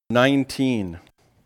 19.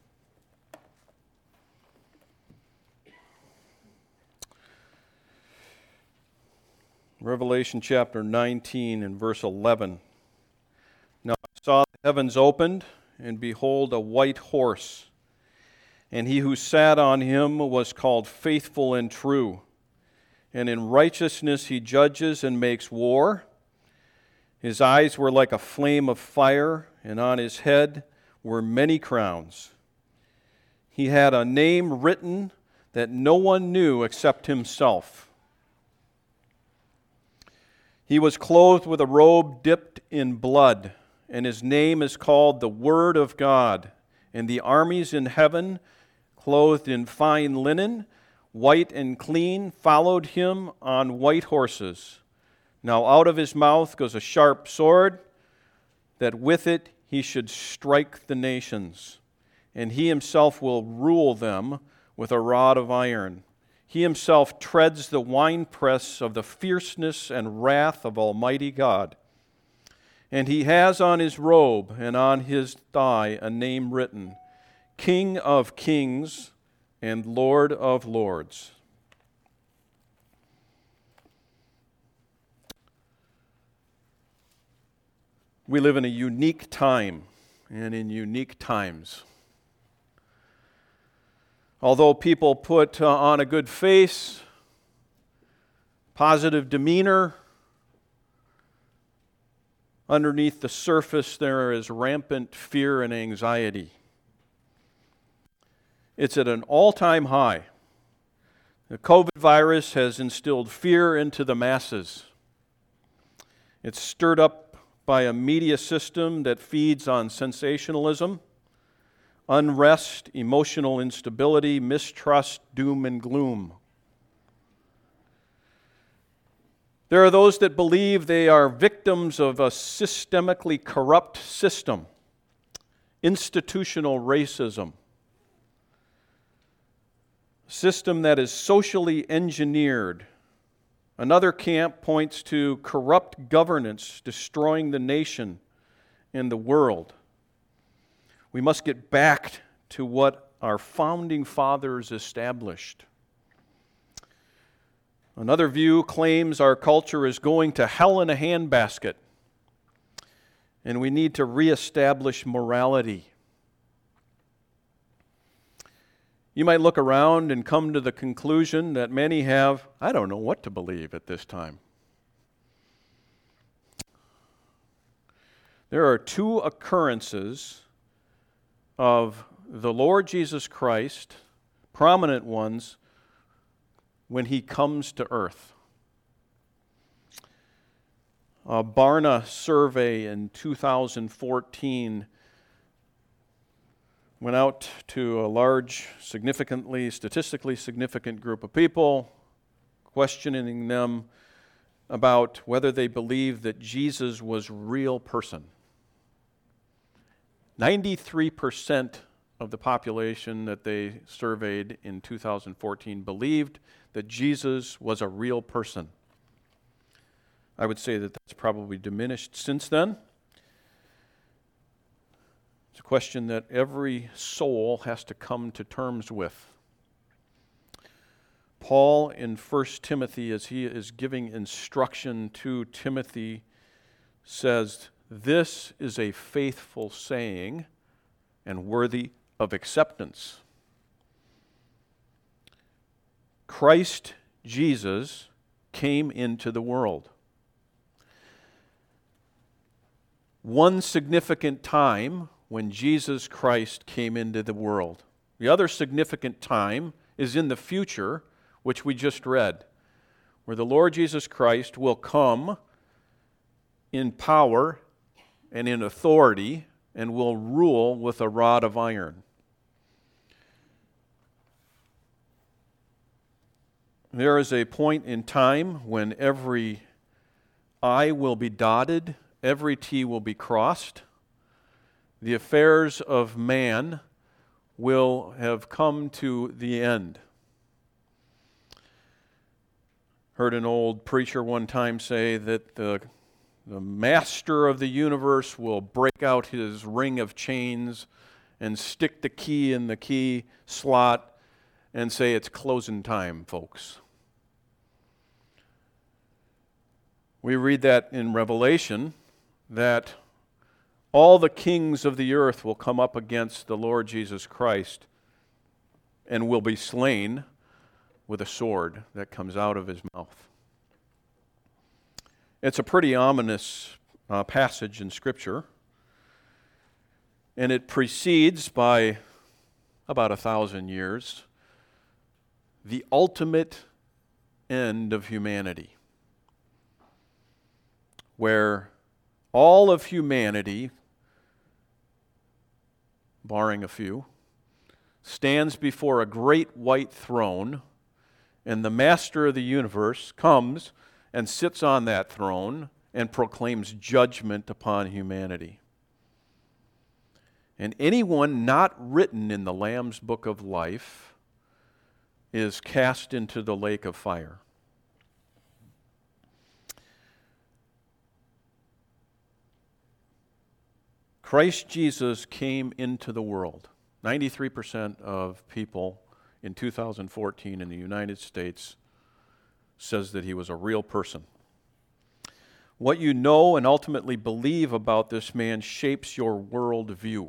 Revelation chapter 19 and verse 11. Now I saw the heavens opened, and behold, a white horse. And he who sat on him was called Faithful and True. And in righteousness he judges and makes war. His eyes were like a flame of fire, and on his head were many crowns. He had a name written that no one knew except himself. He was clothed with a robe dipped in blood, and his name is called the Word of God. And the armies in heaven, clothed in fine linen, white and clean, followed him on white horses. Now out of his mouth goes a sharp sword, that with it he should strike the nations, and he himself will rule them with a rod of iron. He himself treads the winepress of the fierceness and wrath of Almighty God. And he has on his robe and on his thigh a name written, King of Kings and Lord of Lords. We live in a unique time and in unique times. Although people put on a good face, positive demeanor, underneath the surface there is rampant fear and anxiety. It's at an all-time high. The COVID virus has instilled fear into the masses. It's stirred up by a media system that feeds on sensationalism, unrest, emotional instability, mistrust, doom, and gloom. There are those that believe they are victims of a systemically corrupt system, institutional racism, a system that is socially engineered. Another camp points to corrupt governance destroying the nation and the world. We must get back to what our founding fathers established. Another view claims our culture is going to hell in a handbasket, and we need to reestablish morality. You might look around and come to the conclusion that many have, I don't know what to believe at this time. There are two occurrences of the Lord Jesus Christ, prominent ones, when he comes to earth. A Barna survey in 2014 went out to a large, statistically significant group of people, questioning them about whether they believed that Jesus was a real person. 93% of the population that they surveyed in 2014 believed that Jesus was a real person. I would say that that's probably diminished since then. It's a question that every soul has to come to terms with. Paul in 1 Timothy, as he is giving instruction to Timothy, says, "This is a faithful saying and worthy of acceptance." Christ Jesus came into the world. One significant time when Jesus Christ came into the world. The other significant time is in the future, which we just read, where the Lord Jesus Christ will come in power and in authority and will rule with a rod of iron. There is a point in time when every I will be dotted, every T will be crossed. The affairs of man will have come to the end. Heard an old preacher one time say that the master of the universe will break out his ring of chains and stick the key in the key slot and say it's closing time, folks. We read that in Revelation, that all the kings of the earth will come up against the Lord Jesus Christ and will be slain with a sword that comes out of his mouth. It's a pretty ominous passage in Scripture, and it precedes by about 1,000 years the ultimate end of humanity, where all of humanity, barring a few, stands before a great white throne, and the master of the universe comes and sits on that throne and proclaims judgment upon humanity. And anyone not written in the Lamb's book of life is cast into the lake of fire. Christ Jesus came into the world. 93% of people in 2014 in the United States says that he was a real person. What you know and ultimately believe about this man shapes your worldview.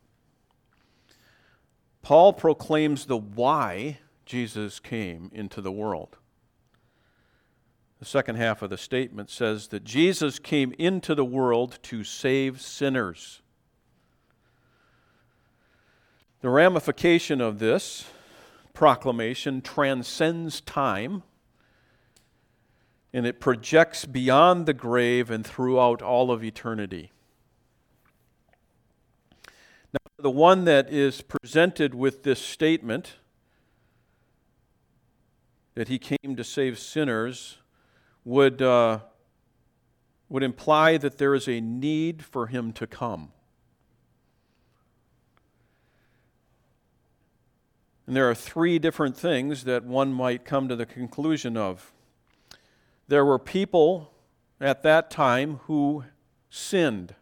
Paul proclaims the why Jesus came into the world. The second half of the statement says that Jesus came into the world to save sinners. The ramification of this proclamation transcends time, and it projects beyond the grave and throughout all of eternity. Now, the one that is presented with this statement, that he came to save sinners, would imply that there is a need for him to come. And there are three different things that one might come to the conclusion of. There were people at that time who sinned.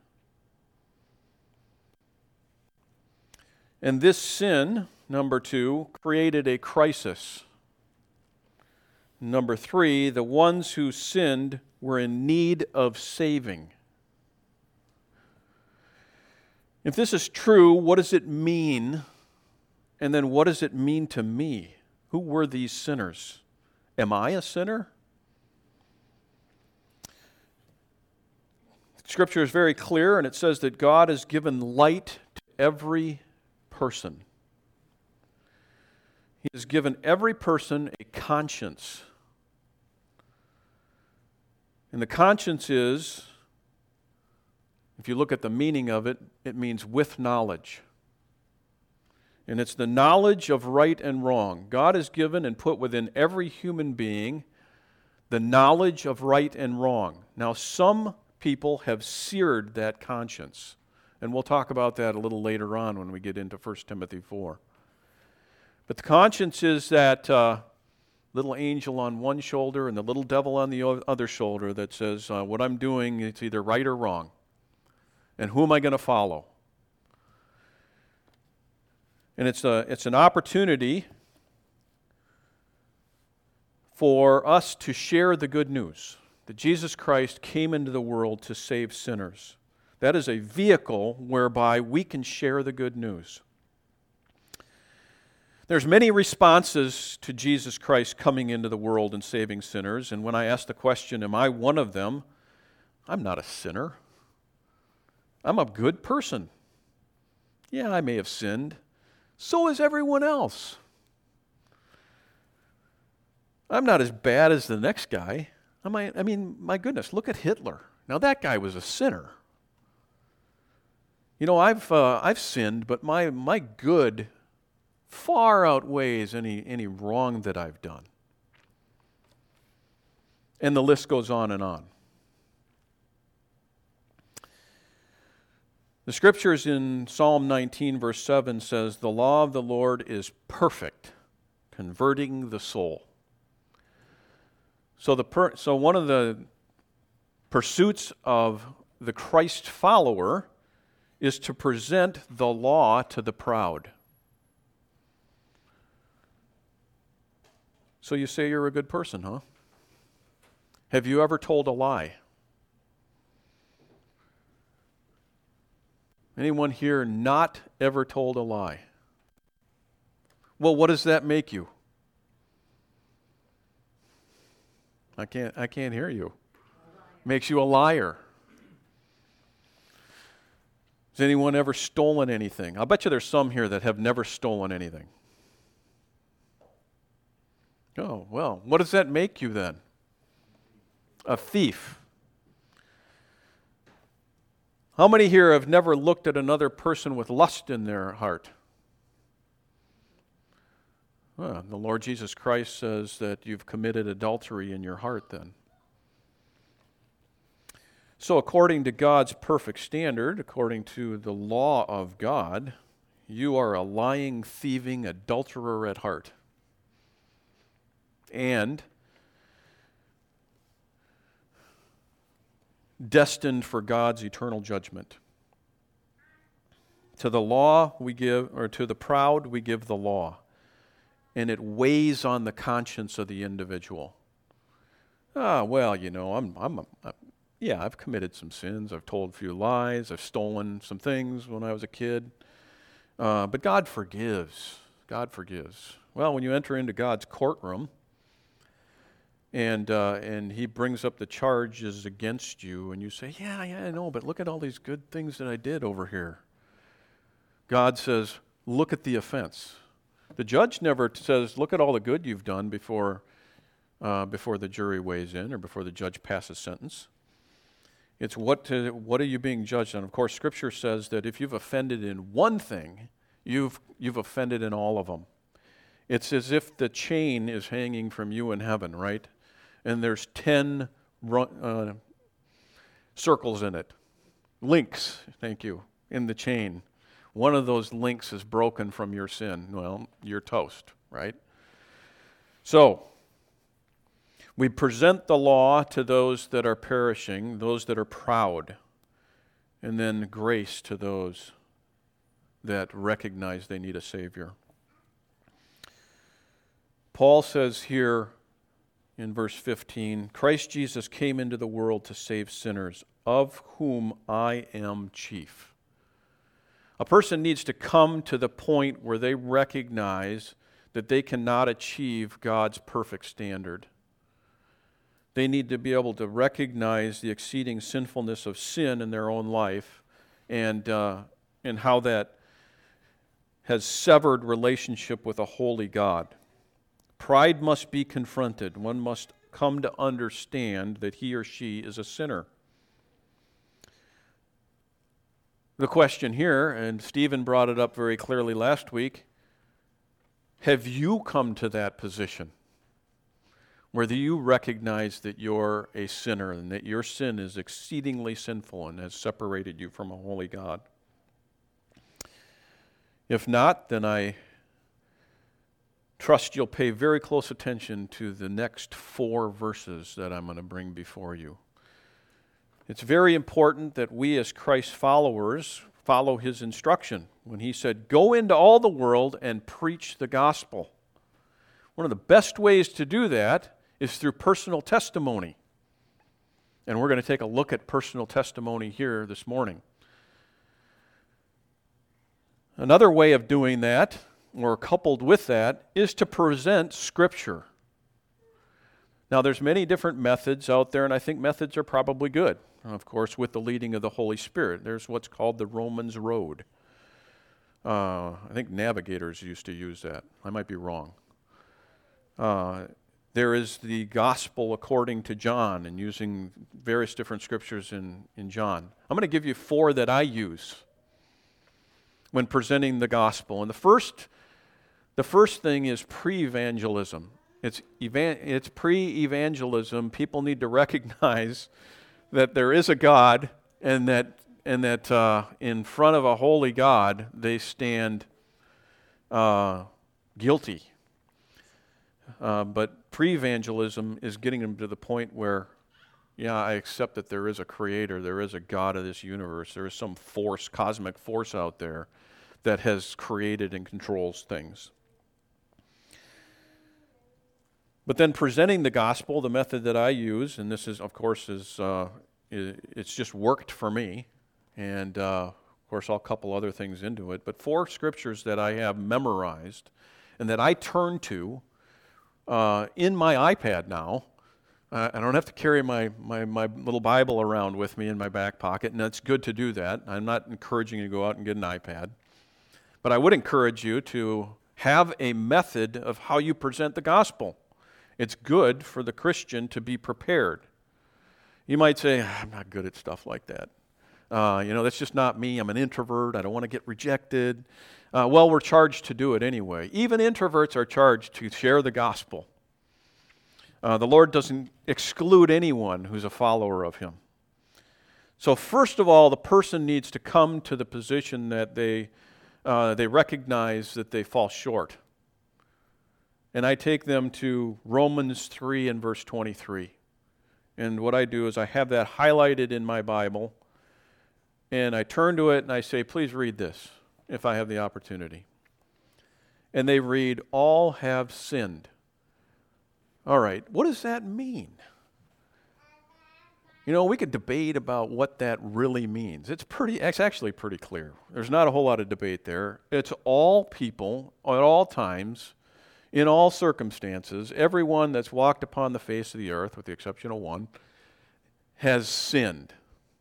And this sin, number two, created a crisis. Number three, the ones who sinned were in need of saving. If this is true, what does it mean? And then what does it mean to me? Who were these sinners? Am I a sinner? Scripture is very clear, and it says that God has given light to every person. He has given every person a conscience. And the conscience is, if you look at the meaning of it, it means with knowledge. And it's the knowledge of right and wrong. God has given and put within every human being the knowledge of right and wrong. Now, some people have seared that conscience. And we'll talk about that a little later on when we get into 1 Timothy 4. But the conscience is that little angel on one shoulder and the little devil on the other shoulder that says, what I'm doing is either right or wrong. And who am I going to follow? And it's an opportunity for us to share the good news that Jesus Christ came into the world to save sinners. That is a vehicle whereby we can share the good news. There's many responses to Jesus Christ coming into the world and saving sinners, and when I ask the question, am I one of them? I'm not a sinner. I'm a good person. Yeah, I may have sinned. So is everyone else. I'm not as bad as the next guy. I mean, my goodness, look at Hitler. Now that guy was a sinner. You know, I've sinned, but my good far outweighs any wrong that I've done. And the list goes on and on. The scriptures in Psalm 19, verse 7 says, "The law of the Lord is perfect, converting the soul." So one of the pursuits of the Christ follower is to present the law to the proud. So you say you're a good person, huh? Have you ever told a lie? Anyone here not ever told a lie? Well, what does that make you? I can't hear you. Makes you a liar. Has anyone ever stolen anything? I'll bet you there's some here that have never stolen anything. Oh, well, what does that make you then? A thief. How many here have never looked at another person with lust in their heart? Well, the Lord Jesus Christ says that you've committed adultery in your heart then. So according to God's perfect standard, according to the law of God, you are a lying, thieving adulterer at heart. And destined for God's eternal judgment. To the law we give, or to the proud we give the law, and it weighs on the conscience of the individual. Well, you know, I've committed some sins. I've told a few lies. I've stolen some things when I was a kid. But God forgives. God forgives. Well, when you enter into God's courtroom, and he brings up the charges against you, and you say, yeah, I know, but look at all these good things that I did over here. God says, look at the offense. The judge never says, look at all the good you've done before the jury weighs in or before the judge passes sentence. It's what are you being judged on? Of course, Scripture says that if you've offended in one thing, you've offended in all of them. It's as if the chain is hanging from you in heaven, right? And there's 10 circles in it. Links, thank you, in the chain. One of those links is broken from your sin. Well, you're toast, right? So, we present the law to those that are perishing, those that are proud, and then grace to those that recognize they need a Savior. Paul says here in verse 15, Christ Jesus came into the world to save sinners, of whom I am chief. A person needs to come to the point where they recognize that they cannot achieve God's perfect standard. They need to be able to recognize the exceeding sinfulness of sin in their own life and how that has severed relationship with a holy God. Pride must be confronted. One must come to understand that he or she is a sinner. The question here, and Stephen brought it up very clearly last week, have you come to that position? Whether you recognize that you're a sinner and that your sin is exceedingly sinful and has separated you from a holy God. If not, then I trust you'll pay very close attention to the next 4 verses that I'm going to bring before you. It's very important that we as Christ's followers follow his instruction when he said, go into all the world and preach the gospel. One of the best ways to do that is through personal testimony. And we're going to take a look at personal testimony here this morning. Another way of doing that, or coupled with that, is to present Scripture. Now, there's many different methods out there, and I think methods are probably good. Of course, with the leading of the Holy Spirit. There's what's called the Romans Road. I think navigators used to use that. I might be wrong. There is the Gospel according to John, and using various different scriptures in John. I'm going to give you 4 that I use when presenting the gospel. And the first thing is pre-evangelism. It's pre-evangelism. People need to recognize that there is a God, and that in front of a holy God they stand guilty. But pre-evangelism is getting them to the point where, Yeah, I accept that there is a creator, there is a God of this universe, there is some force, cosmic force out there that has created and controls things. But then presenting the gospel, the method that I use, and this is, of course, it's just worked for me, and of course I'll couple other things into it, but 4 scriptures that I have memorized and that I turn to in my iPad now. I don't have to carry my little Bible around with me in my back pocket, and it's good to do that. I'm not encouraging you to go out and get an iPad. But I would encourage you to have a method of how you present the gospel. It's good for the Christian to be prepared. You might say, I'm not good at stuff like that. That's just not me. I'm an introvert. I don't want to get rejected. Well, we're charged to do it anyway. Even introverts are charged to share the gospel. The Lord doesn't exclude anyone who's a follower of Him. So first of all, the person needs to come to the position that they recognize that they fall short. And I take them to Romans 3 and verse 23. And what I do is I have that highlighted in my Bible, and I turn to it and I say, please read this, if I have the opportunity. And they read, all have sinned. All right, what does that mean? We could debate about what that really means. It's actually pretty clear. There's not a whole lot of debate there. It's all people, at all times, in all circumstances, everyone that's walked upon the face of the earth, with the exception of one, has sinned.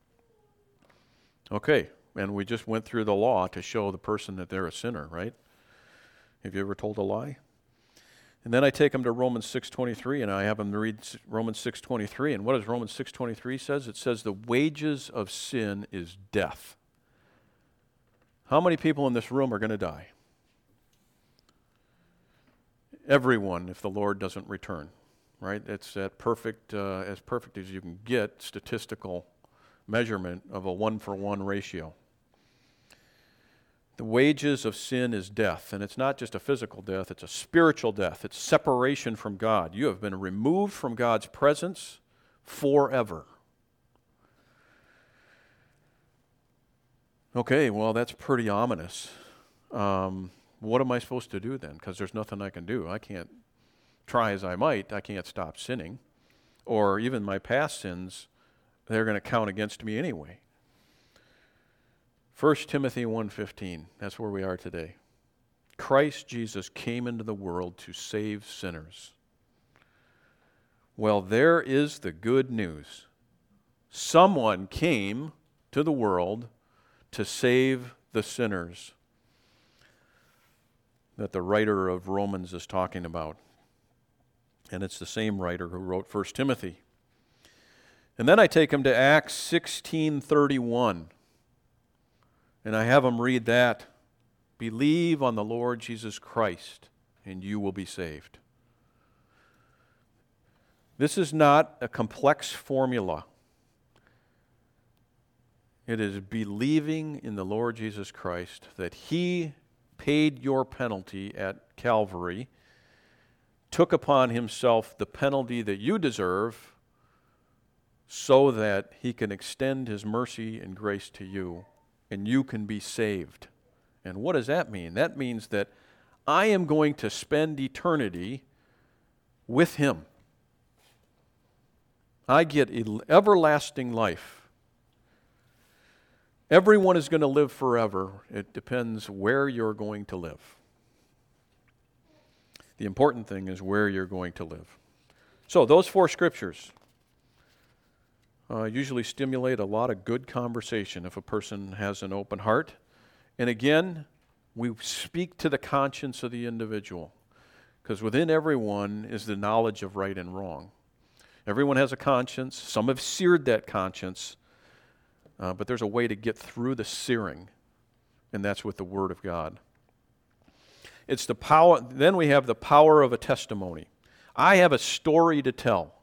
Okay, and we just went through the law to show the person that they're a sinner, right? Have you ever told a lie? And then I take them to Romans 6:23, and I have them read Romans 6:23. And what does Romans 6:23 says? It says the wages of sin is death. How many people in this room are going to die? Everyone, if the Lord doesn't return, right? It's that perfect, as perfect as you can get, statistical measurement of a 1-for-1 ratio. The wages of sin is death, and it's not just a physical death, it's a spiritual death. It's separation from God. You have been removed from God's presence forever. Okay, well, that's pretty ominous. What am I supposed to do then? Because there's nothing I can do. I can't try as I might. I can't stop sinning. Or even my past sins, they're going to count against me anyway. 1 Timothy 1:15, that's where we are today. Christ Jesus came into the world to save sinners. Well, there is the good news. Someone came to the world to save the sinners that the writer of Romans is talking about. And it's the same writer who wrote 1 Timothy. And then I take them to Acts 16:31. And I have them read that. Believe on the Lord Jesus Christ, and you will be saved. This is not a complex formula. It is believing in the Lord Jesus Christ, that He paid your penalty at Calvary, took upon Himself the penalty that you deserve, so that He can extend His mercy and grace to you, and you can be saved. And what does that mean? That means that I am going to spend eternity with Him. I get everlasting life. Everyone is going to live forever. It depends where you're going to live. The important thing is where you're going to live. So those 4 scriptures usually stimulate a lot of good conversation if a person has an open heart. And again, we speak to the conscience of the individual, because within everyone is the knowledge of right and wrong. Everyone has a conscience. Some have seared that conscience, but there's a way to get through the searing, and that's with the Word of God. It's the power. Then we have the power of a testimony. I have a story to tell.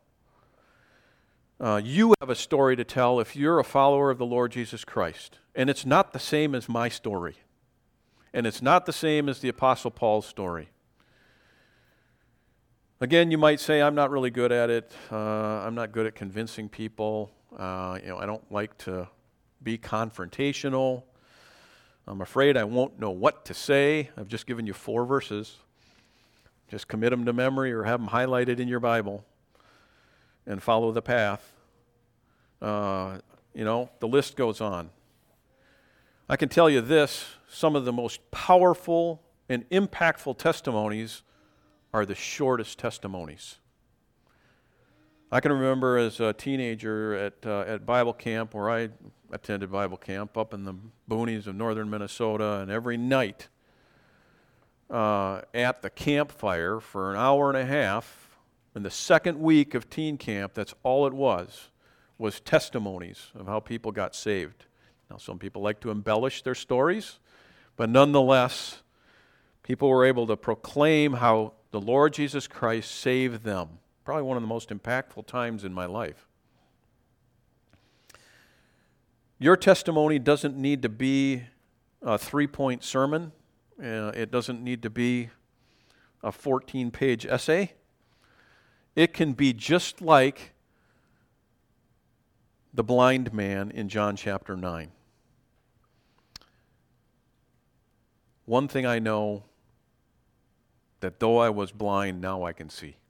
You have a story to tell if you're a follower of the Lord Jesus Christ. And it's not the same as my story. And it's not the same as the Apostle Paul's story. Again, you might say, I'm not really good at it. I'm not good at convincing people. I don't like to be confrontational. I'm afraid I won't know what to say. I've just given you 4 verses. Just commit them to memory or have them highlighted in your Bible and follow the path. The list goes on. I can tell you this, some of the most powerful and impactful testimonies are the shortest testimonies. I can remember as a teenager at Bible camp, where I attended Bible camp up in the boonies of northern Minnesota, and every night at the campfire for an hour and a half, in the second week of teen camp, that's all it was testimonies of how people got saved. Now, some people like to embellish their stories, but nonetheless, people were able to proclaim how the Lord Jesus Christ saved them. Probably one of the most impactful times in my life. Your testimony doesn't need to be a 3-point sermon. It doesn't need to be a 14-page essay. It can be just like the blind man in John chapter 9. One thing I know, that though I was blind, now I can see.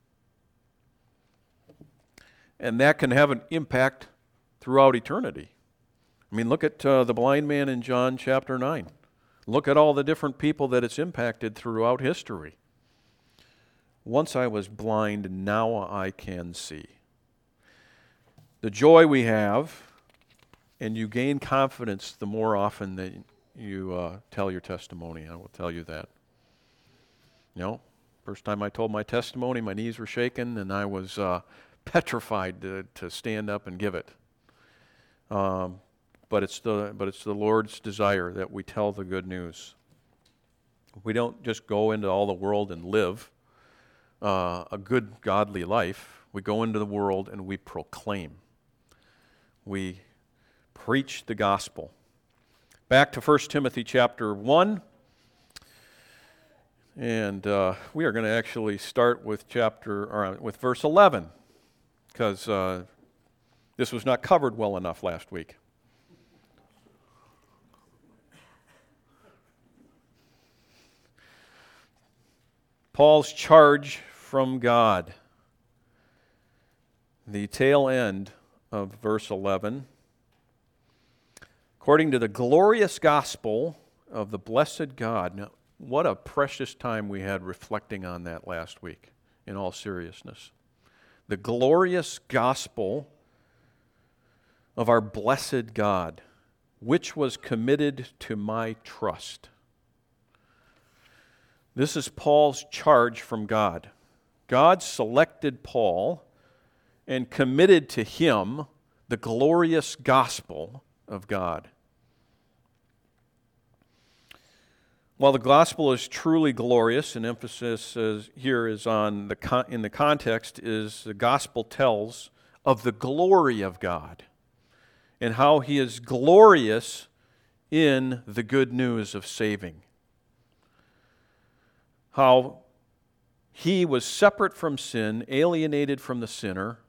And that can have an impact throughout eternity. I mean, look at the blind man in John chapter 9. Look at all the different people that it's impacted throughout history. Once I was blind, now I can see. The joy we have, and you gain confidence the more often that you tell your testimony. I will tell you that. First time I told my testimony, my knees were shaking, and I was petrified to stand up and give it. But it's the Lord's desire that we tell the good news. We don't just go into all the world and live a good, godly life. We go into the world and we proclaim. We preach the gospel. Back to 1 Timothy chapter 1. And we are going to actually start with verse 11, because this was not covered well enough last week. Paul's charge from God. The tail end of verse 11. According to the glorious gospel of the blessed God. Now, what a precious time we had reflecting on that last week, in all seriousness. The glorious gospel of our blessed God, which was committed to my trust. This is Paul's charge from God. God selected Paul and committed to him the glorious gospel of God. While the gospel is truly glorious, an emphasis here is on in the context is the gospel tells of the glory of God and how he is glorious in the good news of saving. How he was separate from sin, alienated from the sinner.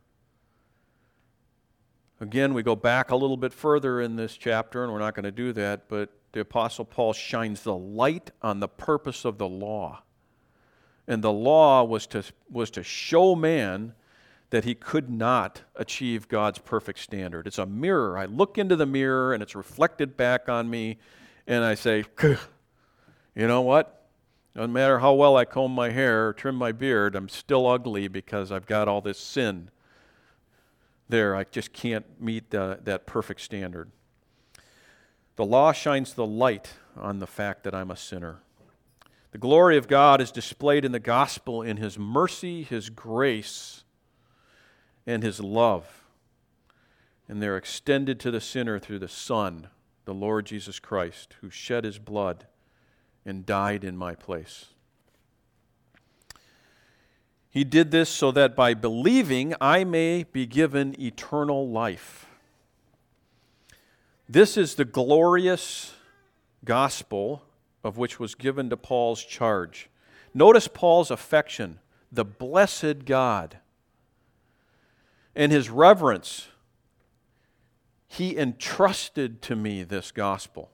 Again, we go back a little bit further in this chapter, and we're not going to do that, but the Apostle Paul shines the light on the purpose of the law. And the law was to show man that he could not achieve God's perfect standard. It's a mirror. I look into the mirror, and it's reflected back on me, and I say, you know what? Doesn't matter how well I comb my hair or trim my beard, I'm still ugly because I've got all this sin there. I just can't meet that perfect standard. The law shines the light on the fact that I'm a sinner. The glory of God is displayed in the gospel in his mercy, his grace, and his love. And they're extended to the sinner through the Son, the Lord Jesus Christ, who shed his blood and died in my place. He did this so that by believing I may be given eternal life. This is the glorious gospel of which was given to Paul's charge. Notice Paul's affection. the blessed God. And his reverence, he entrusted to me this gospel.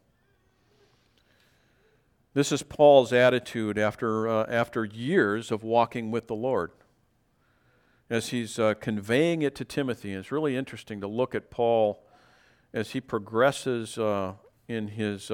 This is Paul's attitude after years of walking with the Lord. As he's conveying it to Timothy, and it's really interesting to look at Paul as he progresses in his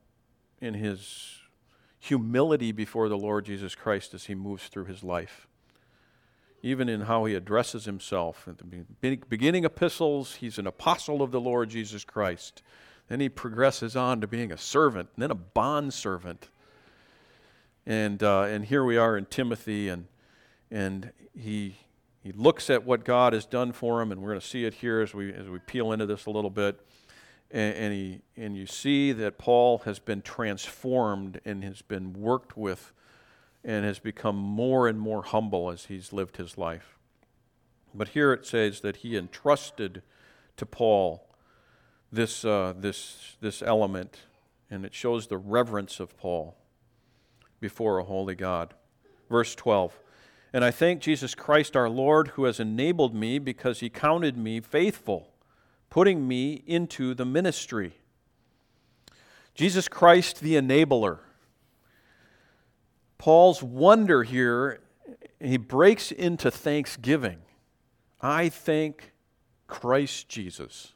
humility before the Lord Jesus Christ as he moves through his life. Even in how he addresses himself. At the beginning epistles, he's an apostle of the Lord Jesus Christ. Then he progresses on to being a servant, and then a bondservant. And here we are in Timothy, and he looks at what God has done for him, and we're going to see it here as we peel into this a little bit. And you see that Paul has been transformed and has been worked with and has become more and more humble as he's lived his life. But here it says that he entrusted to Paul this element, and it shows the reverence of Paul before a holy God. Verse 12, "And I thank Jesus Christ our Lord, who has enabled me because he counted me faithful, putting me into the ministry." Jesus Christ the enabler. Paul's wonder here, he breaks into thanksgiving. I thank Christ Jesus.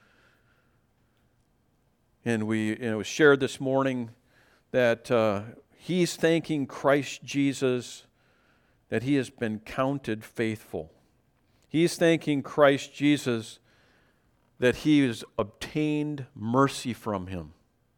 And it was shared this morning that he's thanking Christ Jesus that he has been counted faithful. He's thanking Christ Jesus that he has obtained mercy from him.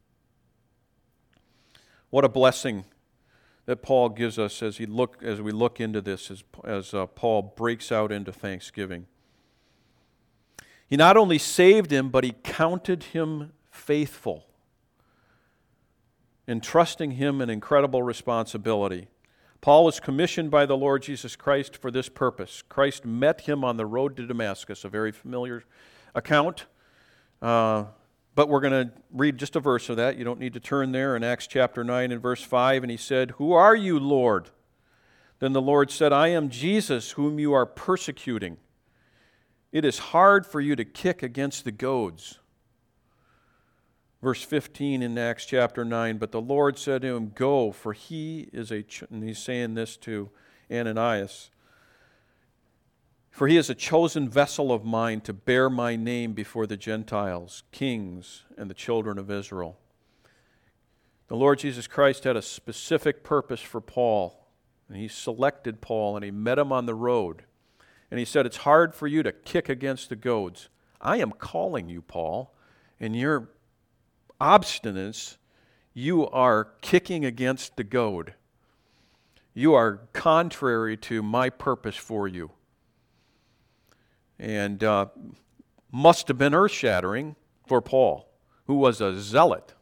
What a blessing that Paul gives us as we look into this, as Paul breaks out into thanksgiving. He not only saved him, but he counted him faithful, entrusting him an incredible responsibility. Paul was commissioned by the Lord Jesus Christ for this purpose. Christ met him on the road to Damascus, a very familiar account. But we're going to read just a verse of that. You don't need to turn there. In Acts chapter 9 and verse 5, and he said, "Who are you, Lord?" Then the Lord said, "I am Jesus, whom you are persecuting. It is hard for you to kick against the goads." Verse 15 in Acts chapter 9, "But the Lord said to him, Go, for he is and he's saying this to Ananias, "For he is a chosen vessel of mine to bear my name before the Gentiles, kings, and the children of Israel." The Lord Jesus Christ had a specific purpose for Paul, and he selected Paul, and he met him on the road. And he said, "It's hard for you to kick against the goads. I am calling you, Paul, and your obstinance, you are kicking against the goad. You are contrary to my purpose for you." And must have been earth-shattering for Paul, who was a zealot.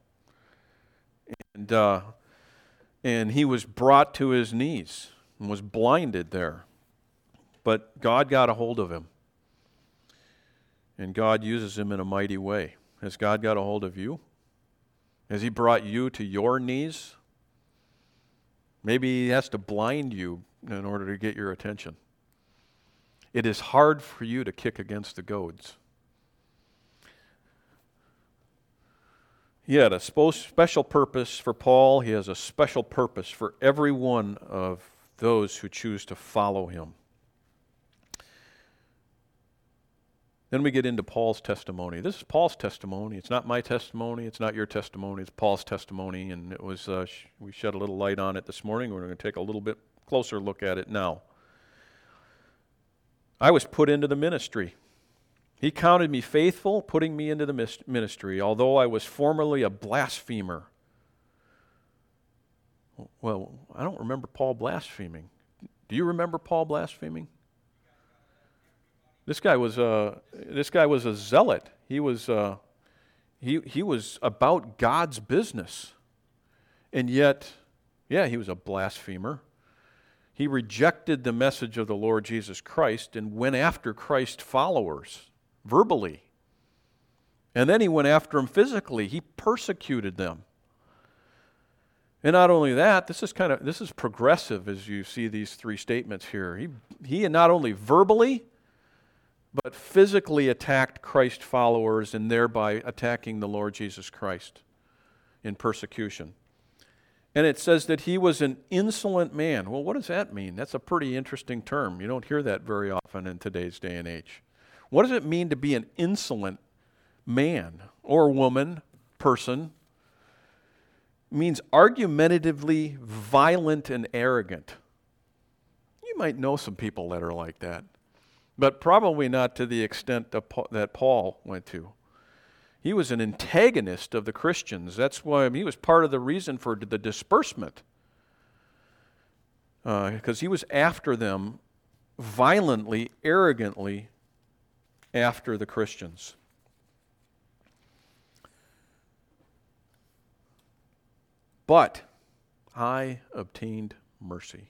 And he was brought to his knees and was blinded there. But God got a hold of him. And God uses him in a mighty way. Has God got a hold of you? Has he brought you to your knees? Maybe he has to blind you in order to get your attention. It is hard for you to kick against the goads. He had a special purpose for Paul. He has a special purpose for every one of those who choose to follow him. Then we get into Paul's testimony. This is Paul's testimony. It's not my testimony. It's not your testimony. It's Paul's testimony. And it was we shed a little light on it this morning. We're going to take a little bit closer look at it now. I was put into the ministry. He counted me faithful, putting me into the ministry, although I was formerly a blasphemer. Well, I don't remember Paul blaspheming. Do you remember Paul blaspheming? This guy was a zealot. He was about God's business, and yet, he was a blasphemer. He rejected the message of the Lord Jesus Christ and went after Christ's followers verbally. And then he went after them physically. He persecuted them. And not only that, this is progressive as you see these three statements here. He not only verbally, but physically attacked Christ followers and thereby attacking the Lord Jesus Christ in persecution. And it says that he was an insolent man. Well, what does that mean? That's a pretty interesting term. You don't hear that very often in today's day and age. What does it mean to be an insolent man or woman, person? It means argumentatively violent and arrogant. You might know some people that are like that, but probably not to the extent that Paul went to. He was an antagonist of the Christians. That's why he was part of the reason for the disbursement, because he was after them violently, arrogantly after the Christians. But I obtained mercy.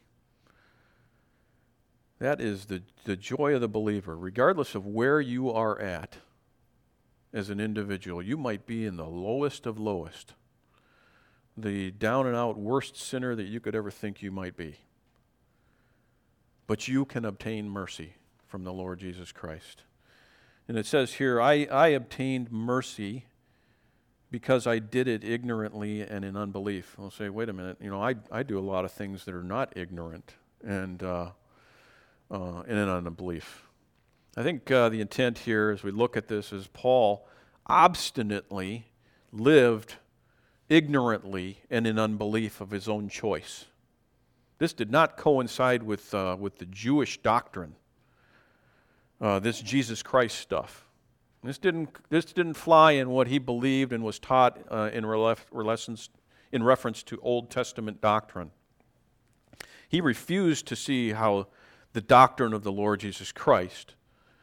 That is the joy of the believer. Regardless of where you are at as an individual, you might be in the lowest of lowest, the down and out worst sinner that you could ever think you might be. But you can obtain mercy from the Lord Jesus Christ. And it says here, I obtained mercy because I did it ignorantly and in unbelief. I'll say, wait a minute, I do a lot of things that are not ignorant and in unbelief. I think the intent here as we look at this is Paul obstinately lived ignorantly and in unbelief of his own choice. This did not coincide with the Jewish doctrine, this Jesus Christ stuff. This didn't fly in what he believed and was taught in reference to Old Testament doctrine. He refused to see how the doctrine of the Lord Jesus Christ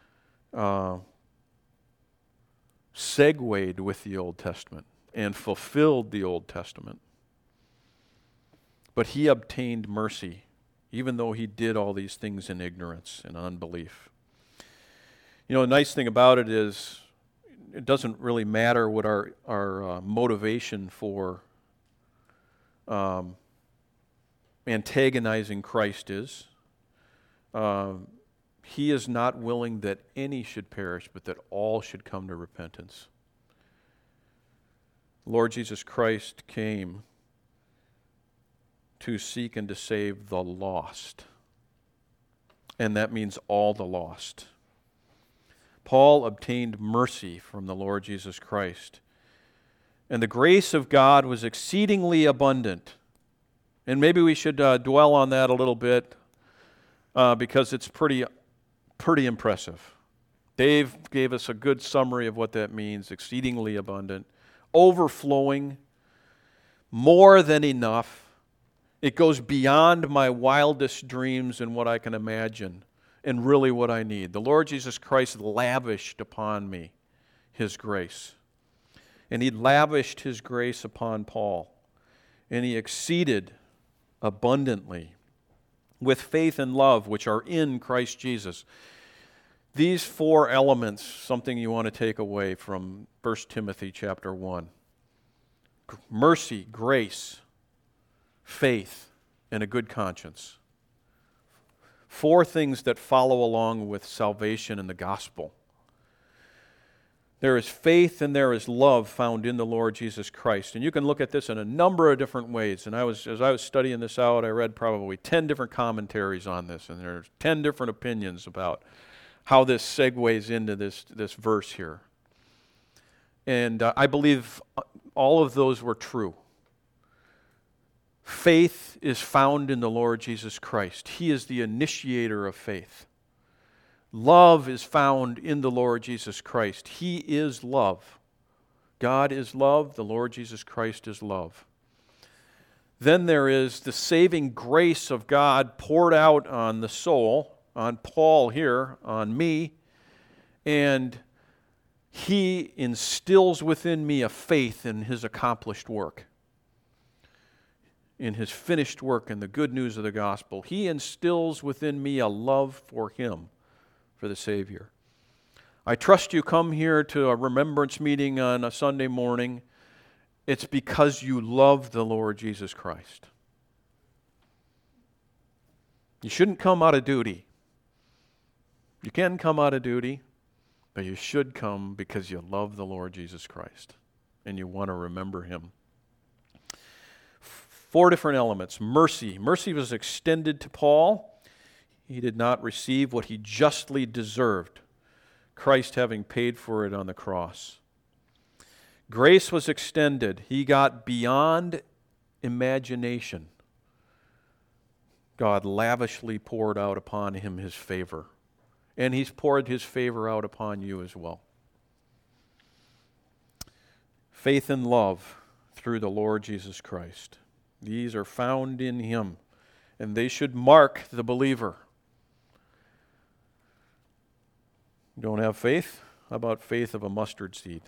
segued with the Old Testament and fulfilled the Old Testament. But he obtained mercy, even though he did all these things in ignorance and unbelief. The nice thing about it is it doesn't really matter what our motivation for antagonizing Christ is. He is not willing that any should perish, but that all should come to repentance. Lord Jesus Christ came to seek and to save the lost. And that means all the lost. Paul obtained mercy from the Lord Jesus Christ. And the grace of God was exceedingly abundant. And maybe we should dwell on that a little bit because it's pretty impressive. Dave gave us a good summary of what that means. Exceedingly abundant, overflowing, more than enough. It goes beyond my wildest dreams and what I can imagine and really what I need. The Lord Jesus Christ lavished upon me His grace. And He lavished His grace upon Paul. And He exceeded abundantly with faith and love which are in Christ Jesus. These four elements, something you want to take away from 1 Timothy chapter 1. Mercy, grace, faith, and a good conscience. Four things that follow along with salvation and the gospel. There is faith and there is love found in the Lord Jesus Christ. And you can look at this in a number of different ways. And as I was studying this out, I read probably 10 different commentaries on this. And there's 10 different opinions about how this segues into this verse here. And I believe all of those were true. Faith is found in the Lord Jesus Christ. He is the initiator of faith. Love is found in the Lord Jesus Christ. He is love. God is love. The Lord Jesus Christ is love. Then there is the saving grace of God poured out on the soul, on Paul here, on me, and He instills within me a faith in His accomplished work, in His finished work and the good news of the gospel. He instills within me a love for Him, for the Savior. I trust you come here to a remembrance meeting on a Sunday morning It's because you love the Lord Jesus Christ. You shouldn't come out of duty. You can come out of duty, but you should come because you love the Lord Jesus Christ and you want to remember Him. 4 different elements. Mercy. Mercy was extended to Paul. He did not receive what he justly deserved, Christ having paid for it on the cross. Grace was extended. He got beyond imagination. God lavishly poured out upon him His favor. And He's poured His favor out upon you as well. Faith and love through the Lord Jesus Christ. These are found in Him, and they should mark the believer. You don't have faith? How about faith of a mustard seed?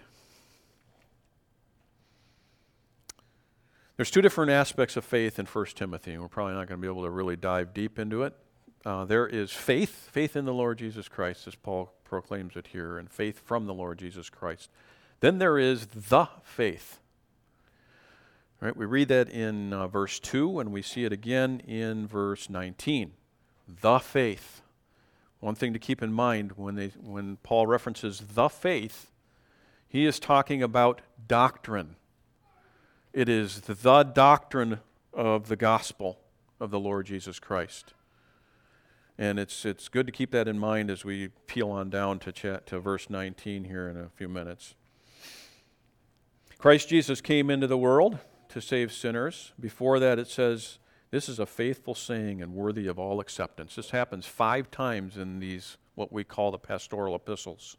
There's 2 different aspects of faith in 1 Timothy, and we're probably not going to be able to really dive deep into it. There is faith in the Lord Jesus Christ, as Paul proclaims it here, and faith from the Lord Jesus Christ. Then there is the faith. All right, we read that in verse 2, and we see it again in verse 19. The faith. One thing to keep in mind when Paul references the faith, he is talking about doctrine. It is the doctrine of the gospel of the Lord Jesus Christ. And it's good to keep that in mind as we peel on down to verse 19 here in a few minutes. Christ Jesus came into the world to save sinners. Before that it says, this is a faithful saying and worthy of all acceptance. This happens 5 times in these, what we call the pastoral epistles.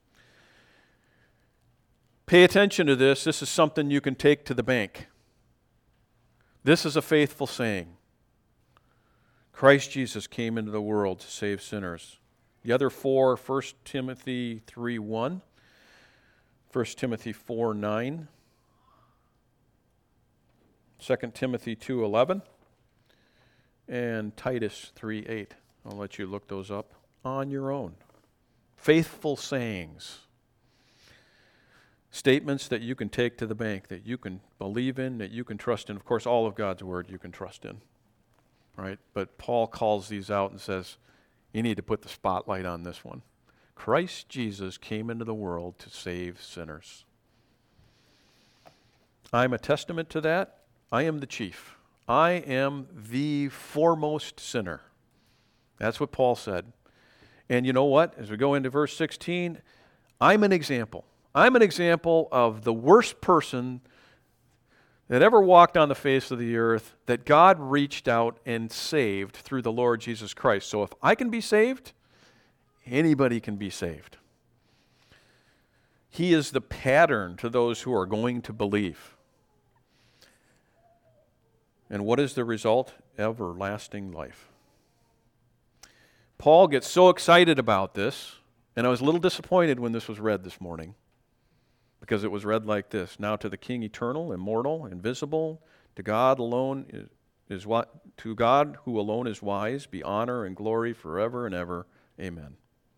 Pay attention to this. This is something you can take to the bank. This is a faithful saying. Christ Jesus came into the world to save sinners. The other 4, 1 Timothy 3:1, 1 Timothy 4:9, 2 Timothy 2:11, and Titus 3:8. I'll let you look those up on your own. Faithful sayings. Statements that you can take to the bank, that you can believe in, that you can trust in. Of course, all of God's Word you can trust in. Right? But Paul calls these out and says, you need to put the spotlight on this one. Christ Jesus came into the world to save sinners. I'm a testament to that. I am the chief. I am the foremost sinner. That's what Paul said. And you know what? As we go into verse 16, I'm an example. I'm an example of the worst person that ever walked on the face of the earth that God reached out and saved through the Lord Jesus Christ. So if I can be saved, anybody can be saved. He is the pattern to those who are going to believe. And what is the result? Everlasting life. Paul gets so excited about this, and I was a little disappointed when this was read this morning, because it was read like this: now to the King eternal, immortal, invisible, to God alone is what to God who alone is wise, be honor and glory forever and ever. Amen.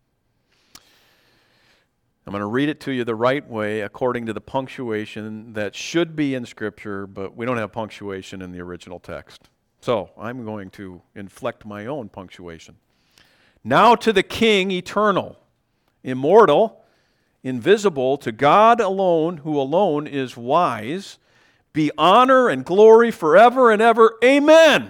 I'm going to read it to you the right way according to the punctuation that should be in Scripture, but we don't have punctuation in the original text. So I'm going to inflect my own punctuation. Now to the King eternal, immortal, invisible, to God alone, who alone is wise, be honor and glory forever and ever. Amen.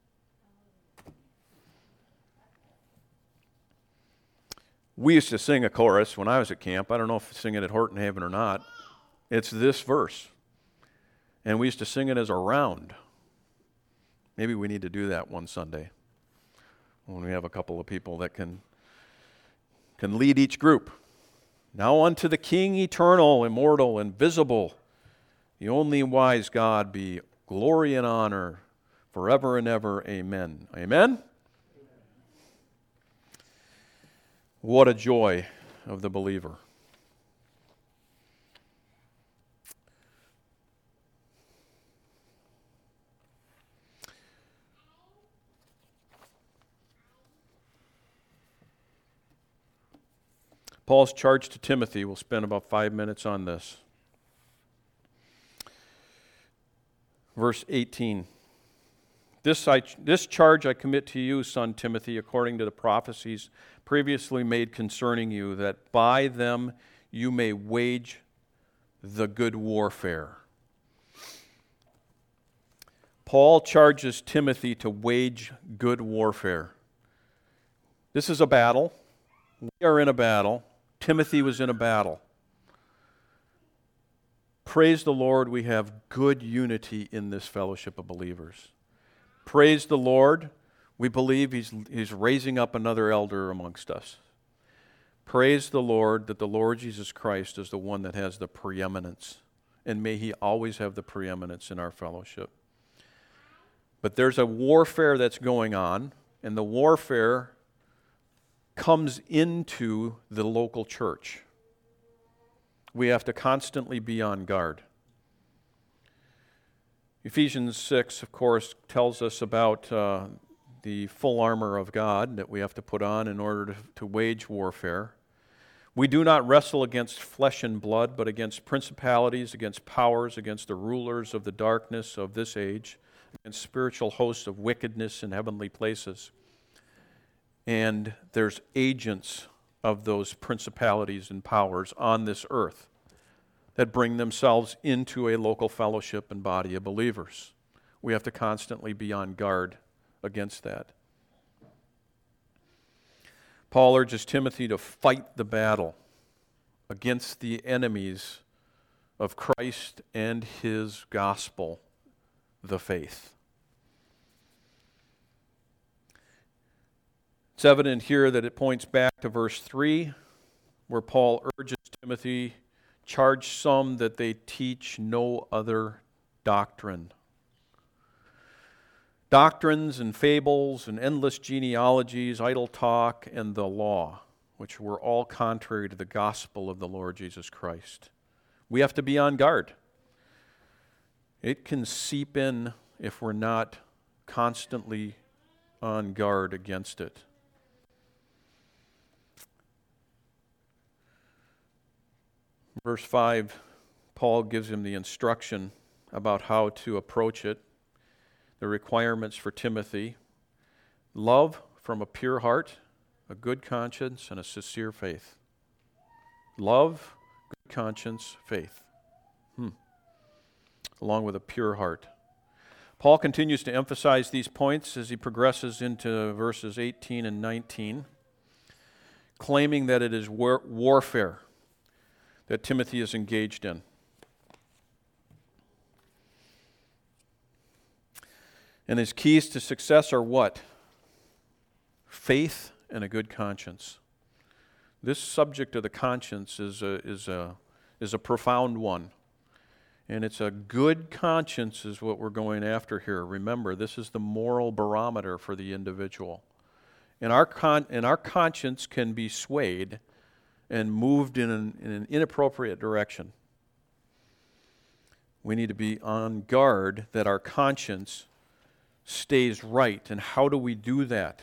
We used to sing a chorus when I was at camp. I don't know if we sing it at Horton Haven or not. It's this verse. And we used to sing it as a round. Maybe we need to do that one Sunday when we have a couple of people that can lead each group. Now unto the King eternal, immortal, invisible, the only wise God, be glory and honor forever and ever. Amen. Amen? What a joy of the believer. Paul's charge to Timothy, we'll spend about 5 minutes on this. Verse 18. This charge I commit to you, son Timothy, according to the prophecies previously made concerning you, that by them you may wage the good warfare. Paul charges Timothy to wage good warfare. This is a battle. We are in a battle. Timothy was in a battle. Praise the Lord, we have good unity in this fellowship of believers. Praise the Lord, we believe He's raising up another elder amongst us. Praise the Lord that the Lord Jesus Christ is the one that has the preeminence, and may He always have the preeminence in our fellowship. But there's a warfare that's going on, and the warfare comes into the local church. We have to constantly be on guard. Ephesians 6, of course, tells us about the full armor of God that we have to put on in order to wage warfare. We do not wrestle against flesh and blood, but against principalities, against powers, against the rulers of the darkness of this age, against spiritual hosts of wickedness in heavenly places. And there's agents of those principalities and powers on this earth that bring themselves into a local fellowship and body of believers. We have to constantly be on guard against that. Paul urges Timothy to fight the battle against the enemies of Christ and His gospel, the faith. It's evident here that it points back to verse 3, where Paul urges Timothy, charge some that they teach no other doctrine. Doctrines and fables and endless genealogies, idle talk, and the law, which were all contrary to the gospel of the Lord Jesus Christ. We have to be on guard. It can seep in if we're not constantly on guard against it. Verse 5, Paul gives him the instruction about how to approach it, the requirements for Timothy: love from a pure heart, a good conscience, and a sincere faith. Love, good conscience, faith. Along with a pure heart. Paul continues to emphasize these points as he progresses into verses 18 and 19, claiming that it is warfare that Timothy is engaged in. And his keys to success are what? Faith and a good conscience. This subject of the conscience is a profound one. And it's a good conscience is what we're going after here. Remember, this is the moral barometer for the individual. And our conscience can be swayed and moved in an inappropriate direction. We need to be on guard that our conscience stays right. And how do we do that?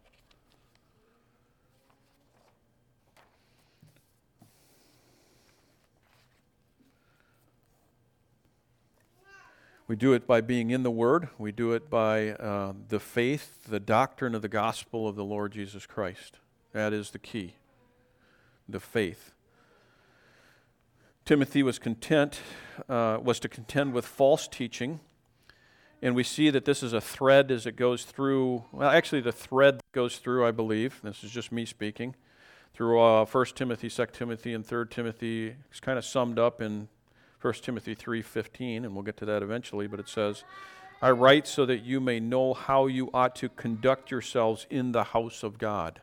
We do it by being in the Word. We do it by the faith, the doctrine of the gospel of the Lord Jesus Christ. That is the key. The faith. Timothy was to contend with false teaching, and we see that this is a thread as it goes through. Well, actually, the thread that goes through, I believe, this is just me speaking, through 1 Timothy, 2 Timothy, and 3 Timothy. It's kind of summed up in 1 Timothy 3:15, and we'll get to that eventually. But it says, "I write so that you may know how you ought to conduct yourselves in the house of God."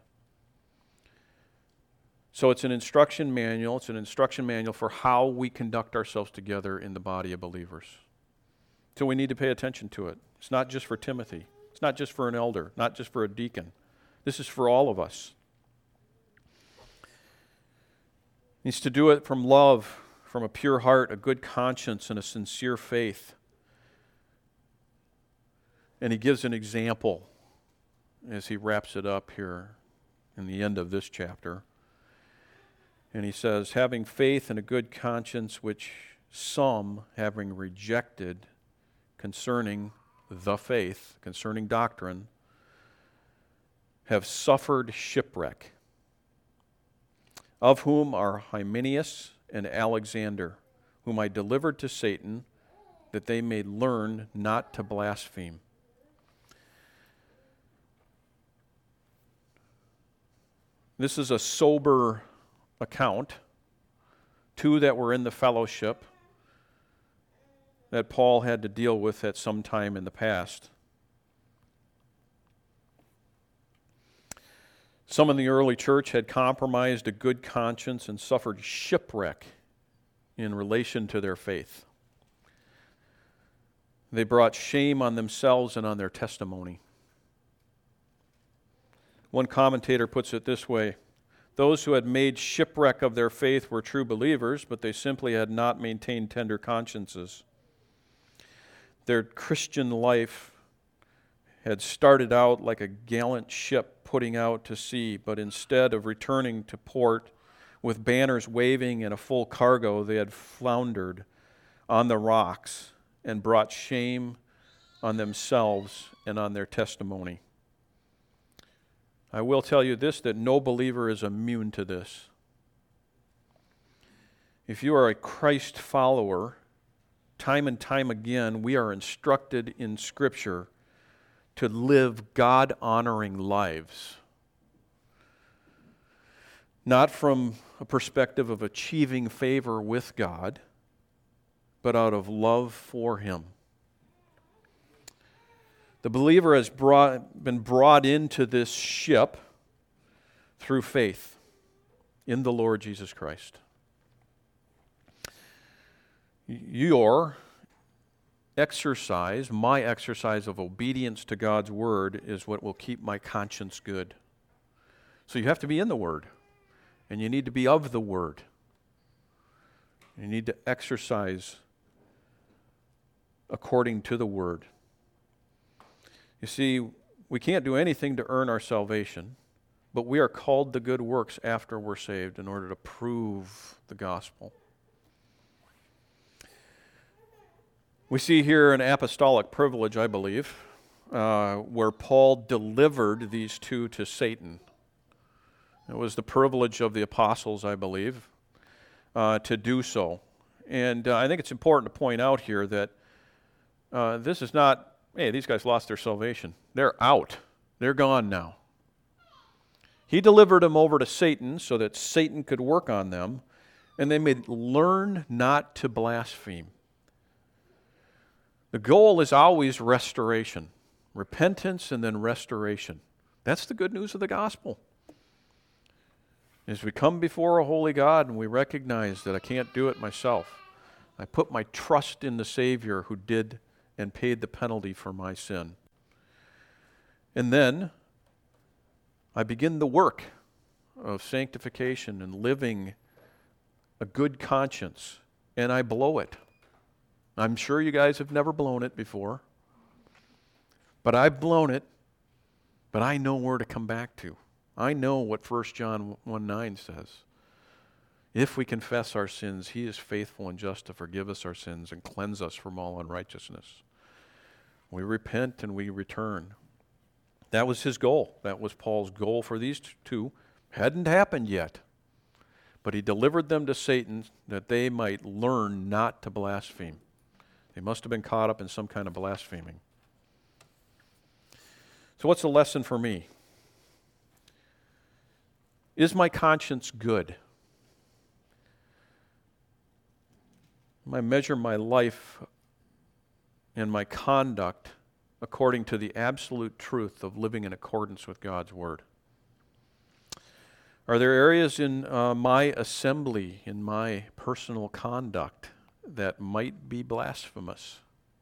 So it's an instruction manual. It's an instruction manual for how we conduct ourselves together in the body of believers. So we need to pay attention to it. It's not just for Timothy. It's not just for an elder, not just for a deacon. This is for all of us. He needs to do it from love, from a pure heart, a good conscience, and a sincere faith. And he gives an example as he wraps it up here in the end of this chapter. And he says, having faith and a good conscience, which some, having rejected, concerning the faith, concerning doctrine, have suffered shipwreck, of whom are Hymenaeus and Alexander, whom I delivered to Satan, that they may learn not to blaspheme. This is a sober account. Two that were in the fellowship that Paul had to deal with at some time in the past. Some in the early church had compromised a good conscience and suffered shipwreck in relation to their faith. They brought shame on themselves and on their testimony. One commentator puts it this way: those who had made shipwreck of their faith were true believers, but they simply had not maintained tender consciences. Their Christian life had started out like a gallant ship putting out to sea, but instead of returning to port with banners waving and a full cargo, they had floundered on the rocks and brought shame on themselves and on their testimony. I will tell you this, that no believer is immune to this. If you are a Christ follower, time and time again, we are instructed in Scripture to live God-honoring lives. Not from a perspective of achieving favor with God, but out of love for Him. The believer has been brought into this ship through faith in the Lord Jesus Christ. Your exercise, my exercise of obedience to God's Word, is what will keep my conscience good. So you have to be in the Word, and you need to be of the Word. You need to exercise according to the Word. You see, we can't do anything to earn our salvation, but we are called to good works after we're saved in order to prove the gospel. We see here an apostolic privilege, I believe, where Paul delivered these two to Satan. It was the privilege of the apostles, I believe, to do so. And I think it's important to point out here that this is not, hey, these guys lost their salvation. They're out. They're gone now. He delivered them over to Satan so that Satan could work on them, and they may learn not to blaspheme. The goal is always restoration, repentance and then restoration. That's the good news of the gospel. As we come before a holy God and we recognize that I can't do it myself, I put my trust in the Savior who did and paid the penalty for my sin. And then I begin the work of sanctification and living a good conscience, and I blow it. I'm sure you guys have never blown it before, but I've blown it, but I know where to come back to. I know what 1 John 1:9 says. If we confess our sins, He is faithful and just to forgive us our sins and cleanse us from all unrighteousness. We repent and we return. That was his goal. That was Paul's goal for these two. Hadn't happened yet. But he delivered them to Satan that they might learn not to blaspheme. They must have been caught up in some kind of blaspheming. So what's the lesson for me? Is my conscience good? I measure my life and my conduct according to the absolute truth of living in accordance with God's Word. Are there areas in my assembly, in my personal conduct, that might be blasphemous?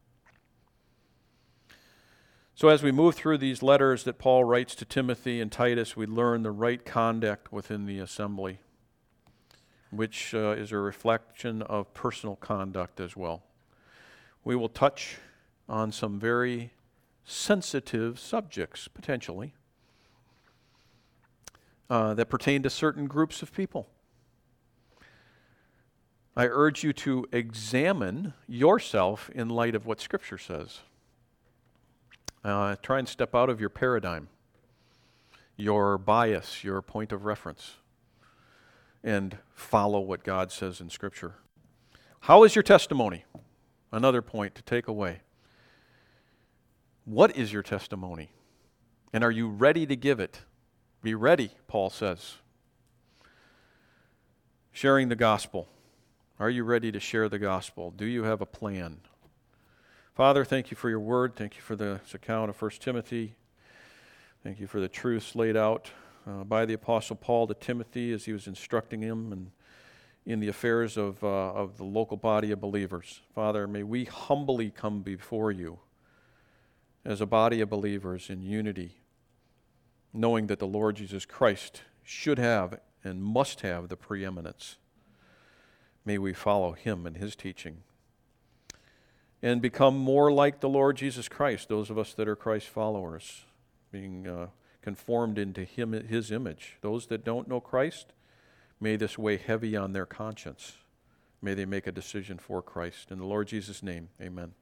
So as we move through these letters that Paul writes to Timothy and Titus, we learn the right conduct within the assembly, which is a reflection of personal conduct as well. We will touch on some very sensitive subjects, potentially, that pertain to certain groups of people. I urge you to examine yourself in light of what Scripture says. Try and step out of your paradigm, your bias, your point of reference, and follow what God says in Scripture. How is your testimony? Another point to take away. What is your testimony? And are you ready to give it? Be ready, Paul says. Sharing the gospel. Are you ready to share the gospel? Do you have a plan? Father, thank you for your word. Thank you for this account of 1 Timothy. Thank you for the truths laid out by the Apostle Paul to Timothy as he was instructing him and in the affairs of the local body of believers. Father, may we humbly come before you as a body of believers in unity, knowing that the Lord Jesus Christ should have and must have the preeminence. May we follow him and his teaching and become more like the Lord Jesus Christ, those of us that are Christ followers, being conformed into his image. Those that don't know Christ, may this weigh heavy on their conscience. May they make a decision for Christ. In the Lord Jesus' name, amen.